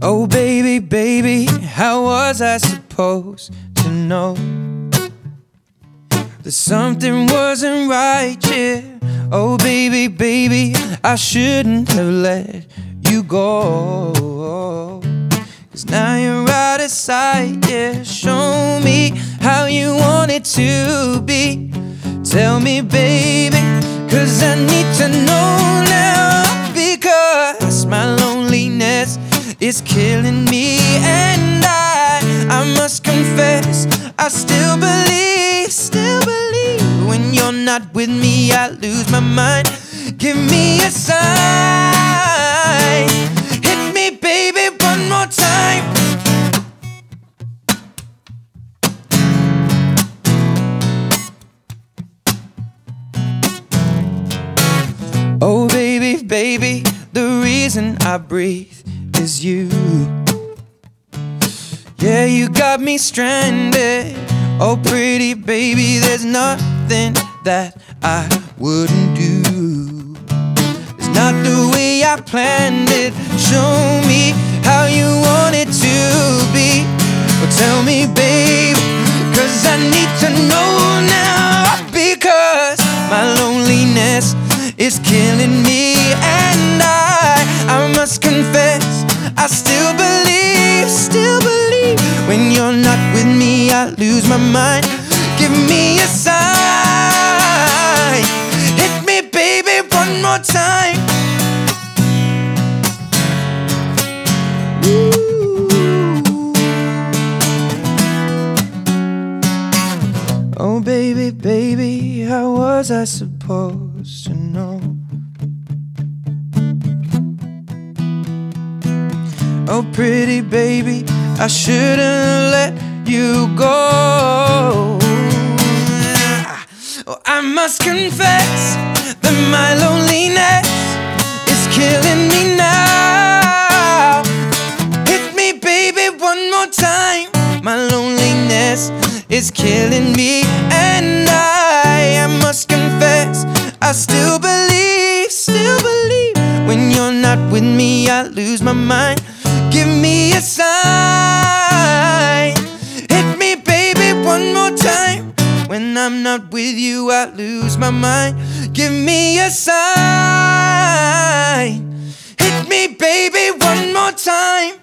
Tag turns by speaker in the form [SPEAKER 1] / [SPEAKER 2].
[SPEAKER 1] Oh baby, baby, how was I supposed to know that something wasn't right, yeah? Oh baby, baby, I shouldn't have let you go, 'cause now you're out of sight, yeah. Show me how you want it to be. Tell me, baby, 'cause I need to know now. Because my loneliness is killing me, and I must confess, I still believe when you're not with me, I lose my mind. Give me a sign. Hit me, baby, one more time. Oh baby, baby, the reason I breathe is you. Yeah, you got me stranded. Oh pretty baby, there's nothing that I wouldn't do. It's not the way I planned it. Show me how you want it to be. Well, tell me, babe, 'cause I need to know now. Because my loneliness is killing me, and I must confess, I still believe when you're not with me, I lose my mind. Give me a sign. Hit me, baby, one more time. Ooh. Oh baby, baby, how was I supposed to know? Oh pretty baby, I shouldn't let you go. Oh, I must confess that my loneliness is killing me now. Hit me, baby, one more time. My loneliness is killing me, and I must confess, I still believe when you're not with me, I lose my mind. Give me a sign. Hit me, baby, one more time. When I'm not with you, I lose my mind. Give me a sign. Hit me, baby, one more time.